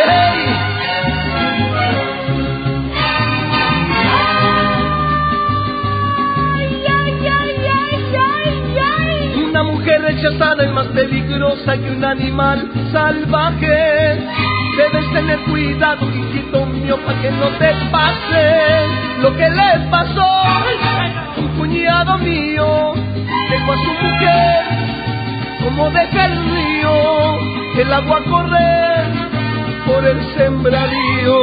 Una mujer rechazada es más peligrosa que un animal salvaje. Debes tener cuidado, hijito mío, para que no te pase lo que le pasó a un cuñado mío. Dejó a su mujer como deja el río, el agua correr por el sembradío.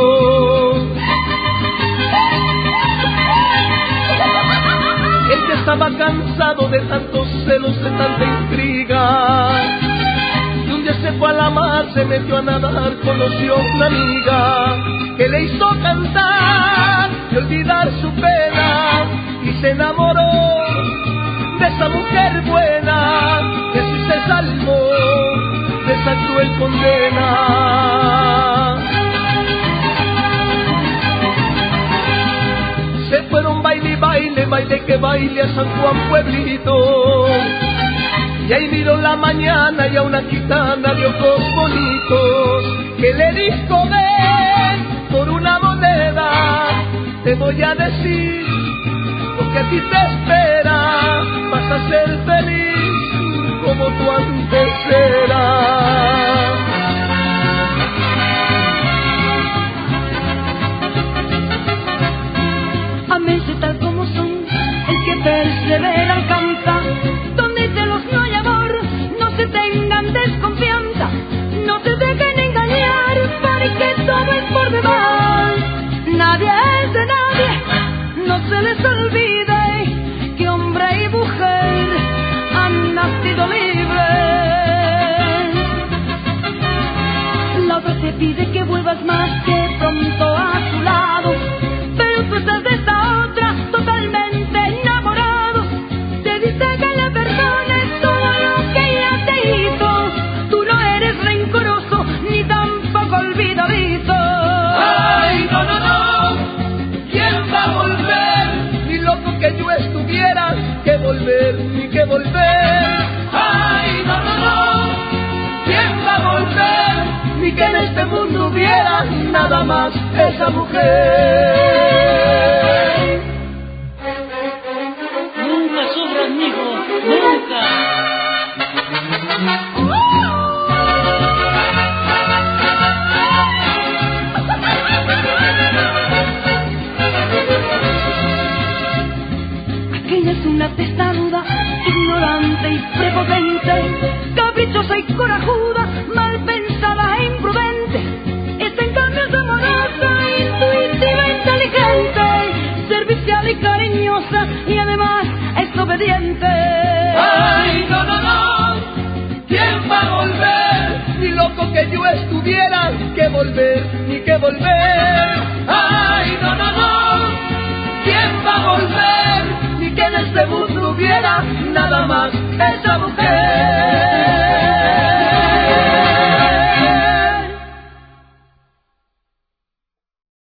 Él ya estaba cansado de tantos celos, de tanta intriga. Y un día se fue a la mar, se metió a nadar, conoció una amiga que le hizo cantar y olvidar su pena, y se enamoró de esa mujer buena, que así se salvó de esa cruel condena. Se fueron baile y baile, baile que baile a San Juan Pueblito. Y ahí miró la mañana y a una gitana de ojos bonitos, que le dijo: ven, por una moneda te voy a decir lo que a ti te espera. Vas a ser feliz como tú antes eras. Ámense tal como son, el que persevera alcanza. Donde celos no hay amor, no se tengan desconfianza. No se dejen engañar, porque todo es por demás. Nadie es de nadie, no se les olvide que hombre y mujer han nacido libres. La otra te pide que vuelvas más que pronto a su lado, pero tú estás de esta otra totalmente enamorado. Te dice que le perdones todo lo que ella te hizo. Tú no eres rencoroso ni tampoco olvidadizo. Ay, no, no, no, ¿quién va a volver? Ni loco que yo estuviera, que volver, ni que volver. Ay, no, no, no, ¿quién va a volver? Ni que en este mundo hubiera nada más esa mujer. Nunca sufras, mijo, nunca. Aquella es una testaruda, ignorante y prepotente, caprichosa y corajuda, mal pensada e imprudente. Esta en cambio es amorosa, intuitiva, inteligente, servicial y cariñosa, y además es obediente. Ay, no, no, no, ¿quién va a volver? Ni loco que yo estuviera, que volver, ni que volver. Ay, no, no, no, ¿quién va a volver? Ni que en este mundo hubiera nada más esa mujer.